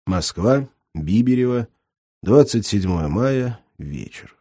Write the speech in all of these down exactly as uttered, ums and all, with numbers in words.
Москва, Биберево, двадцать седьмое мая, вечер.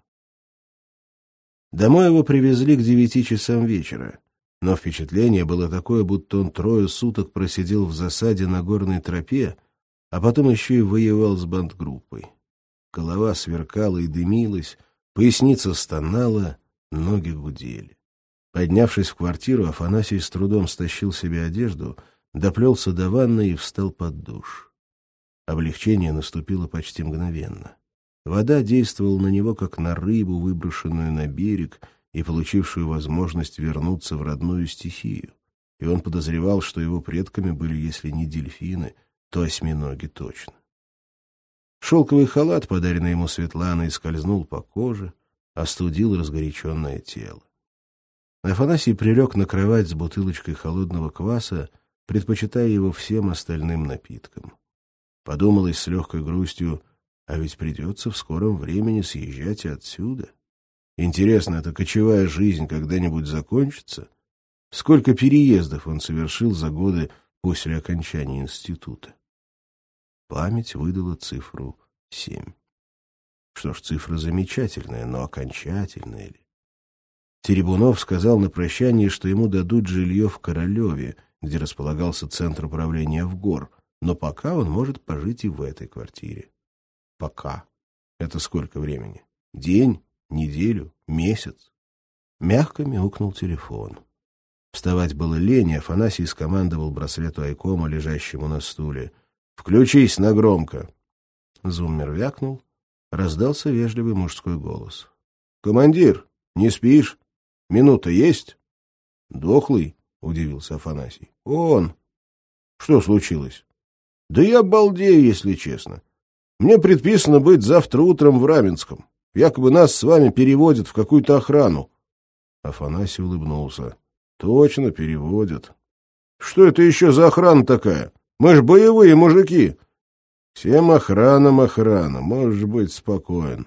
Домой его привезли к девяти часам вечера, но впечатление было такое, будто он трое суток просидел в засаде на горной тропе, а потом еще и воевал с бандгруппой. Голова сверкала и дымилась, поясница стонала, ноги гудели. Поднявшись в квартиру, Афанасий с трудом стащил себе одежду, доплелся до ванны и встал под душ. Облегчение наступило почти мгновенно. Вода действовала на него, как на рыбу, выброшенную на берег и получившую возможность вернуться в родную стихию. И он подозревал, что его предками были, если не дельфины, то осьминоги точно. Шелковый халат, подаренный ему Светланой, скользнул по коже, остудил разгоряченное тело. Афанасий прилег на кровать с бутылочкой холодного кваса, предпочитая его всем остальным напиткам. Подумалось с легкой грустью, а ведь придется в скором времени съезжать и отсюда. Интересно, эта кочевая жизнь когда-нибудь закончится? Сколько переездов он совершил за годы после окончания института? Память выдала цифру семь. Что ж, цифра замечательная, но окончательная ли? Теребунов сказал на прощание, что ему дадут жилье в Королеве, где располагался центр управления ВГОР, но пока он может пожить и в этой квартире. Пока. Это сколько времени? День? Неделю? Месяц? Мягко мяукнул телефон. Вставать было лень, и Афанасий скомандовал браслету айкома, лежащему на стуле: «Включись на громко!» Зуммер вякнул. Раздался вежливый мужской голос. «Командир, не спишь? Минута есть?» «Дохлый?» — удивился Афанасий. «Он!» «Что случилось?» «Да я балдею, если честно. Мне предписано быть завтра утром в Раменском. Якобы нас с вами переводят в какую-то охрану». Афанасий улыбнулся. «Точно переводят. Что это еще за охрана такая? Мы ж боевые мужики». «Всем охранам охрана, можешь быть спокоен».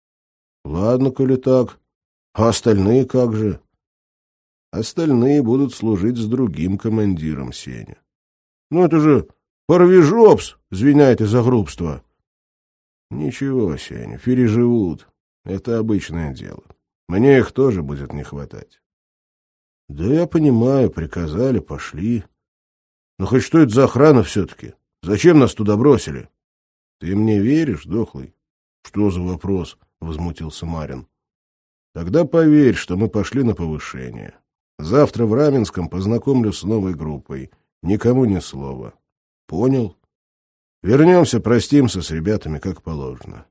«Ладно, коли так. А остальные как же?» «Остальные будут служить с другим командиром, Сеня». «Ну это же парвижопс!» — звеняет из-за грубства. «Ничего, Сеня, переживут. Это обычное дело. Мне их тоже будет не хватать». «Да я понимаю, приказали, пошли. Но хоть что это за охрана все-таки? Зачем нас туда бросили?» «Ты мне веришь, дохлый?» «Что за вопрос?» — возмутился Марин. «Тогда поверь, что мы пошли на повышение. Завтра в Раменском познакомлю с новой группой. Никому ни слова. Понял? Вернемся, простимся с ребятами, как положено».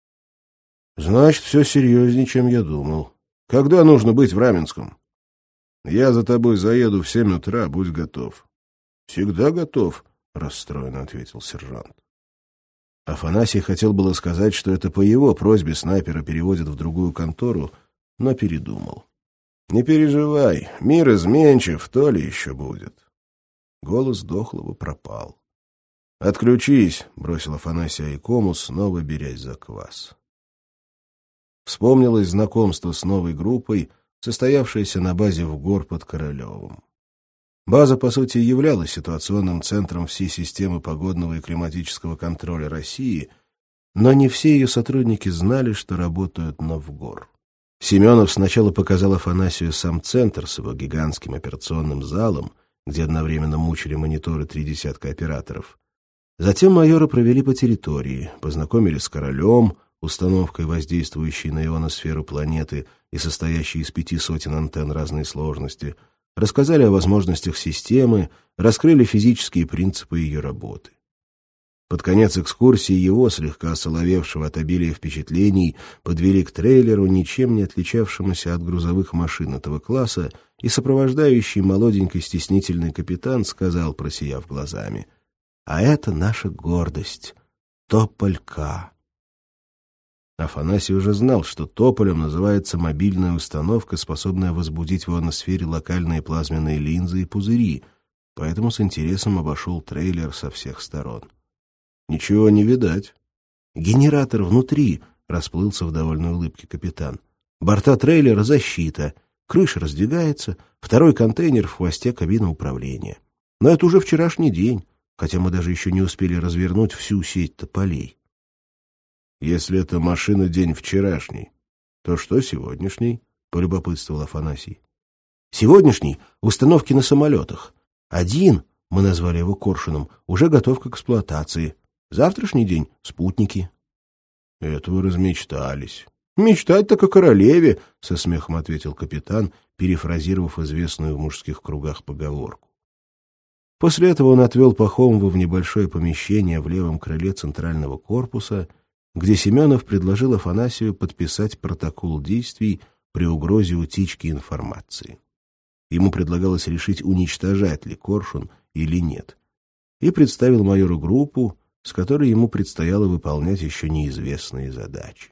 «Значит, все серьезнее, чем я думал. Когда нужно быть в Раменском?» «Я за тобой заеду в семь утра, будь готов». «Всегда готов», — расстроенно ответил сержант. Афанасий хотел было сказать, что это по его просьбе снайпера переводят в другую контору, но передумал. «Не переживай, мир изменчив, то ли еще будет». Голос дохлого пропал. «Отключись», — бросил Афанасий айкому, снова берясь за квас. Вспомнилось знакомство с новой группой, состоявшееся на базе ВГОР под Королевым. База, по сути, являлась ситуационным центром всей системы погодного и климатического контроля России, но не все ее сотрудники знали, что работают на ВГОР. Семенов сначала показал Афанасию сам центр с его гигантским операционным залом, где одновременно мучили мониторы три десятка операторов. Затем майора провели по территории, познакомили с Королем, установкой, воздействующей на ионосферу планеты и состоящей из пяти сотен антенн разной сложности, рассказали о возможностях системы, раскрыли физические принципы ее работы. Под конец экскурсии его, слегка осоловевшего от обилия впечатлений, подвели к трейлеру, ничем не отличавшемуся от грузовых машин этого класса, и сопровождающий молоденький стеснительный капитан сказал, просияв глазами: «А это наша гордость, Тополь-К». Афанасий уже знал, что тополем называется мобильная установка, способная возбудить в ионосфере локальные плазменные линзы и пузыри, поэтому с интересом обошел трейлер со всех сторон. «Ничего не видать». «Генератор внутри», — расплылся в довольной улыбке капитан. «Борта трейлера — защита, крыша раздвигается, второй контейнер в хвосте кабины управления. Но это уже вчерашний день. хотя мы даже еще не успели развернуть всю сеть тополей. Если это машина день вчерашний, то что сегодняшний? — полюбопытствовал Афанасий. Сегодняшний — установки на самолетах. Один, мы назвали его Коршуном, уже готов к эксплуатации. Завтрашний день — спутники. — Это вы размечтались. — Мечтать-то о королеве, — со смехом ответил капитан, перефразировав известную в мужских кругах поговорку. После этого он отвел Пахомова в небольшое помещение в левом крыле центрального корпуса, где Семенов предложил Афанасию подписать протокол действий при угрозе утечки информации. Ему предлагалось решить, уничтожать ли Коршун или нет, и представил майору группу, с которой ему предстояло выполнять еще неизвестные задачи.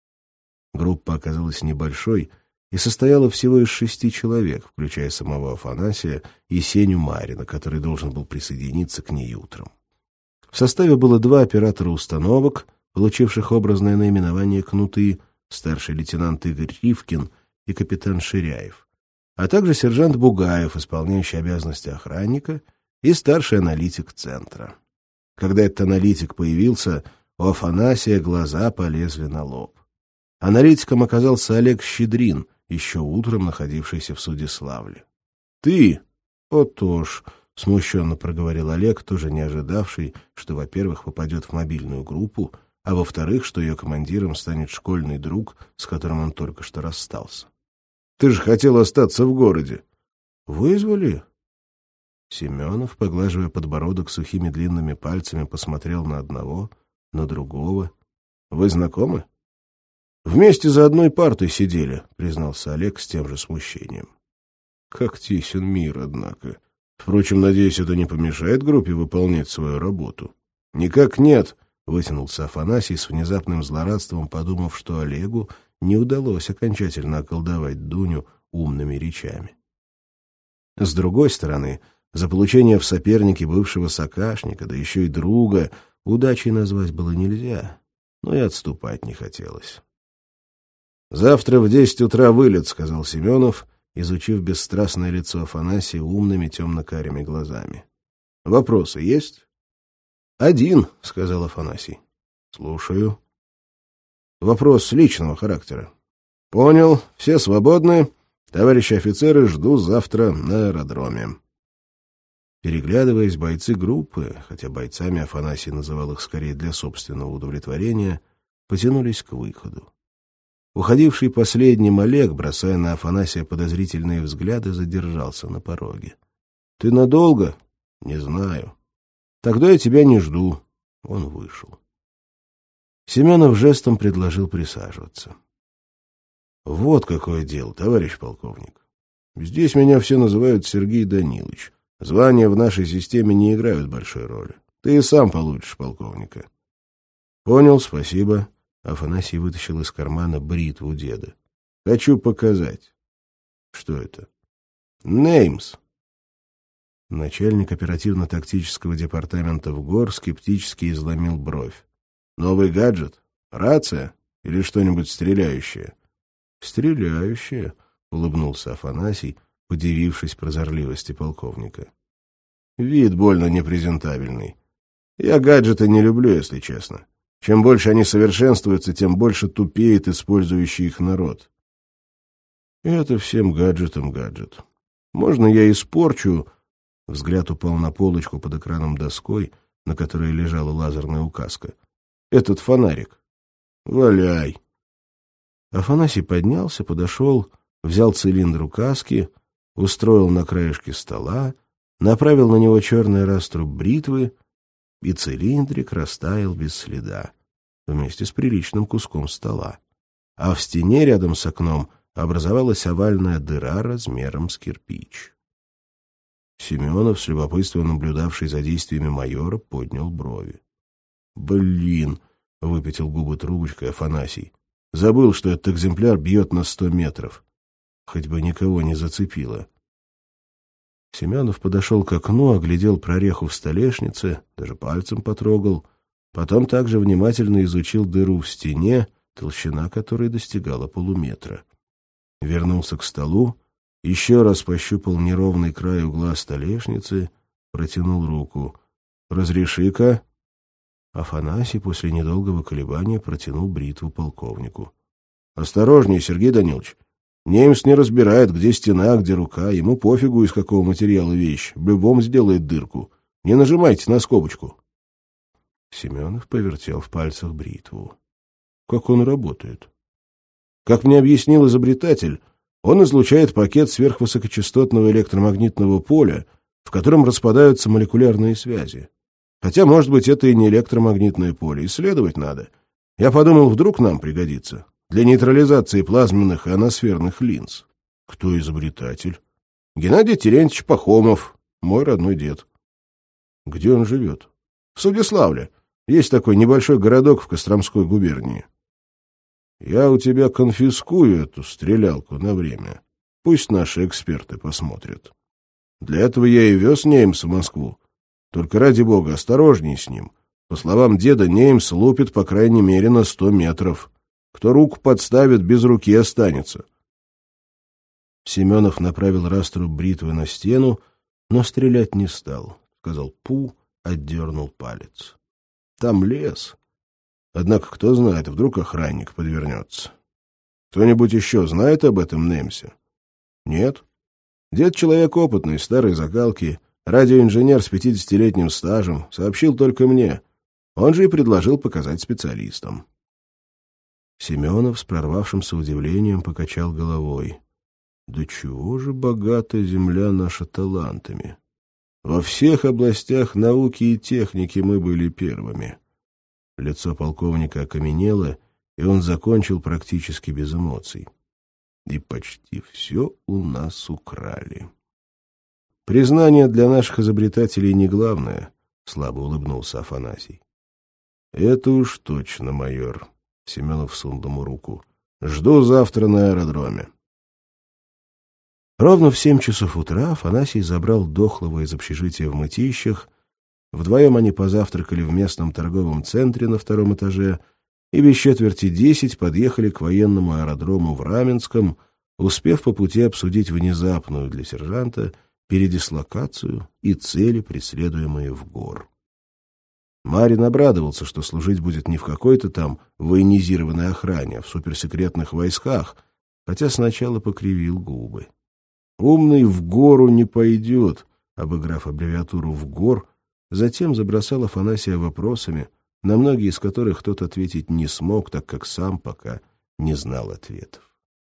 Группа оказалась небольшой и состояла всего из шести человек, включая самого Афанасия и Сеню Марина, который должен был присоединиться к ней утром. В составе было два оператора установок, получивших образное наименование «Кнуты», старший лейтенант Игорь Ривкин и капитан Ширяев, а также сержант Бугаев, исполняющий обязанности охранника, и старший аналитик центра. Когда этот аналитик появился, у Афанасия глаза полезли на лоб. Аналитиком оказался Олег Щедрин, еще утром находившийся в Судиславле. — Ты? — О-то ж, — смущенно проговорил Олег, тоже не ожидавший, что, во-первых, попадет в мобильную группу, а во-вторых, что ее командиром станет школьный друг, с которым он только что расстался. — Ты же хотел остаться в городе. — Вызвали? Семенов, поглаживая подбородок сухими длинными пальцами, посмотрел на одного, на другого. — Вы знакомы? — Вместе за одной партой сидели, — признался Олег с тем же смущением. — Как тесен мир, однако. Впрочем, надеюсь, это не помешает группе выполнять свою работу. — Никак нет, — вытянулся Афанасий с внезапным злорадством, подумав, что Олегу не удалось окончательно околдовать Дуню умными речами. С другой стороны, за получение в сопернике бывшего сокашника, да еще и друга, удачей назвать было нельзя, но и отступать не хотелось. — Завтра в десять утра вылет, — сказал Семенов, изучив бесстрастное лицо Афанасия умными темно-карими глазами. — Вопросы есть? — Один, — сказал Афанасий. — Слушаю. — Вопрос личного характера. — Понял. Все свободны. Товарищи офицеры, жду завтра на аэродроме. Переглядываясь, бойцы группы, хотя бойцами Афанасий называл их скорее для собственного удовлетворения, потянулись к выходу. Уходивший последним Олег, бросая на Афанасия подозрительные взгляды, задержался на пороге. — Ты надолго? — Не знаю. — Тогда я тебя не жду. Он вышел. Семенов жестом предложил присаживаться. — Вот какое дело, товарищ полковник. Здесь меня все называют Сергей Данилович. Звания в нашей системе не играют большой роли. Ты и сам получишь полковника. — Понял, спасибо. Афанасий вытащил из кармана бритву деда. — Хочу показать. — Что это? — Неймс. Начальник оперативно-тактического департамента ВГОР скептически изломил бровь. — Новый гаджет? Рация? Или что-нибудь стреляющее? — Стреляющее, — улыбнулся Афанасий, удивившись прозорливости полковника. — Вид больно непрезентабельный. Я гаджеты не люблю, если честно. Чем больше они совершенствуются, тем больше тупеет использующий их народ. Это всем гаджетам гаджет. Можно я испорчу... Взгляд упал на полочку под экраном доской, на которой лежала лазерная указка. Этот фонарик. Валяй. Афанасий поднялся, подошел, взял цилиндр указки, устроил на краешке стола, направил на него черный раструб бритвы, и цилиндрик растаял без следа, вместе с приличным куском стола. А в стене рядом с окном образовалась овальная дыра размером с кирпич. Семенов, с любопытством наблюдавший за действиями майора, поднял брови. — Блин! — выпятил губы трубочкой Афанасий. — Забыл, что этот экземпляр бьет на сто метров. Хоть бы никого не зацепило. Семенов подошел к окну, оглядел прореху в столешнице, даже пальцем потрогал, потом также внимательно изучил дыру в стене, толщина которой достигала полуметра. Вернулся к столу, еще раз пощупал неровный край угла столешницы, протянул руку. Разреши-ка». Афанасий после недолгого колебания протянул бритву полковнику. «Осторожней, Сергей Данилович. Немец не разбирает, где стена, где рука. Ему пофигу, из какого материала вещь. В любом сделает дырку. Не нажимайте на скобочку». Семенов повертел в пальцах бритву. Как он работает? Как мне объяснил изобретатель, он излучает пакет сверхвысокочастотного электромагнитного поля, в котором распадаются молекулярные связи. Хотя, может быть, это и не электромагнитное поле. Исследовать надо. Я подумал, вдруг нам пригодится. Для нейтрализации плазменных и ионосферных линз. Кто изобретатель? Геннадий Терентьевич Пахомов, мой родной дед. Где он живет? В Судиславле. Есть такой небольшой городок в Костромской губернии. Я у тебя конфискую эту стрелялку на время. Пусть наши эксперты посмотрят. Для этого я и вез Неймс в Москву. Только ради бога, осторожней с ним. По словам деда, Неймс лупит по крайней мере на сто метров. Кто руку подставит, без руки останется. Семенов направил раструб бритвы на стену, но стрелять не стал. Сказал «пу», отдернул палец. Там лес. Однако, кто знает, вдруг охранник подвернется. Кто-нибудь еще знает об этом Немсе? Нет. Дед человек опытный, старой закалки, радиоинженер с пятидесятилетним стажем, сообщил только мне. Он же и предложил показать специалистам. Семенов с прорвавшимся удивлением покачал головой. Да чего же богата земля наша талантами? Во всех областях науки и техники мы были первыми. Лицо полковника окаменело, и он закончил практически без эмоций. И почти все у нас украли. Признание для наших изобретателей не главное, — слабо улыбнулся Афанасий. Это уж точно, майор. Семенов сунул ему руку. Жду завтра на аэродроме. Ровно в семь часов утра Афанасий забрал дохлого из общежития в Мытищах. Вдвоем они позавтракали в местном торговом центре на втором этаже и без четверти десять подъехали к военному аэродрому в Раменском, успев по пути обсудить внезапную для сержанта передислокацию и цели, преследуемые в ГОР. Марин обрадовался, что служить будет не в какой-то там военизированной охране, а в суперсекретных войсках, хотя сначала покривил губы. «Умный в гору не пойдет», обыграв аббревиатуру в ГОР, затем забросал Афанасия вопросами, на многие из которых тот ответить не смог, так как сам пока не знал ответов.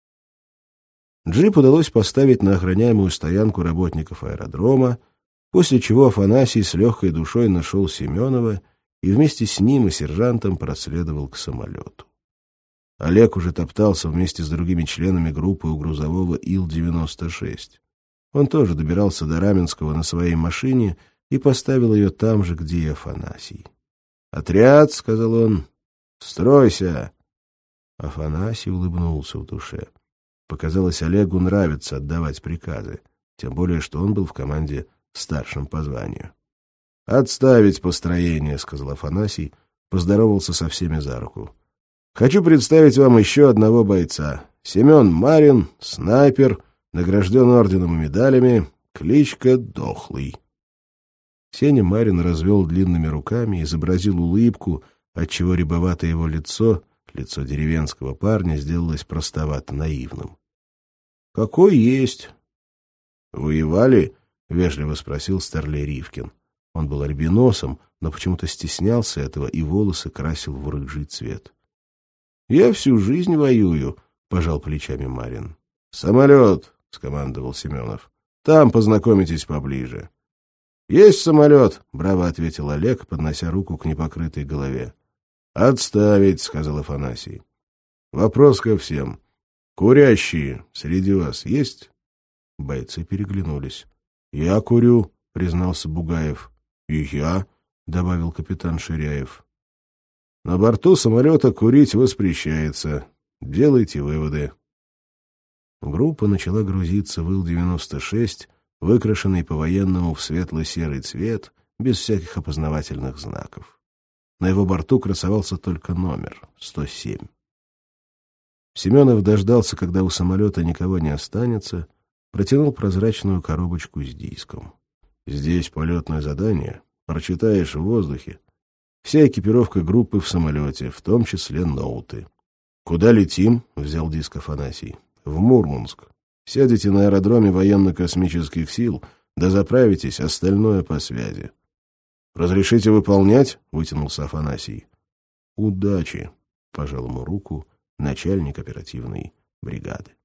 Джип удалось поставить на охраняемую стоянку работников аэродрома, после чего Афанасий с легкой душой нашел Семенова и вместе с ним и сержантом проследовал к самолету. Олег уже топтался вместе с другими членами группы у грузового Ил девяносто шесть. Он тоже добирался до Раменского на своей машине и поставил ее там же, где и Афанасий. «Отряд», — сказал он, — «стройся». Афанасий улыбнулся в душе. Показалось, Олегу нравится отдавать приказы, тем более, что он был в команде старшим по званию. «Отставить построение», — сказал Афанасий, поздоровался со всеми за руку. «Хочу представить вам еще одного бойца. Семен Марин, снайпер, награжден орденом и медалями, кличка Дохлый». Сеня Марин развел длинными руками, изобразил улыбку, отчего рябоватое его лицо, лицо деревенского парня, сделалось простовато наивным. «Какой есть». «Воевали?» — вежливо спросил старлей Ривкин. Он был альбиносом, но почему-то стеснялся этого и волосы красил в рыжий цвет. «Я всю жизнь воюю», — пожал плечами Марин. «Самолет», — скомандовал Семенов. «Там познакомитесь поближе». «Есть самолет», — браво ответил Олег, поднося руку к непокрытой голове. «Отставить», — сказал Афанасий. «Вопрос ко всем. Курящие среди вас есть?» Бойцы переглянулись. «Я курю», — признался Бугаев. «И я», — добавил капитан Ширяев. «На борту самолета курить воспрещается. Делайте выводы». Группа начала грузиться в Ил девяносто шесть, выкрашенный по-военному в светло-серый цвет, без всяких опознавательных знаков. На его борту красовался только номер — сто семь. Семенов дождался, когда у самолета никого не останется, протянул прозрачную коробочку с диском. «Здесь полетное задание. прочитаешь в воздухе. Вся экипировка группы в самолете, в том числе ноуты. «Куда летим?» — взял диск Афанасий. «В Мурманск. Сядете на аэродроме военно-космических сил, да заправитесь, остальное по связи». «Разрешите выполнять?» — вытянулся Афанасий. «Удачи!» — пожал ему руку начальник оперативной бригады.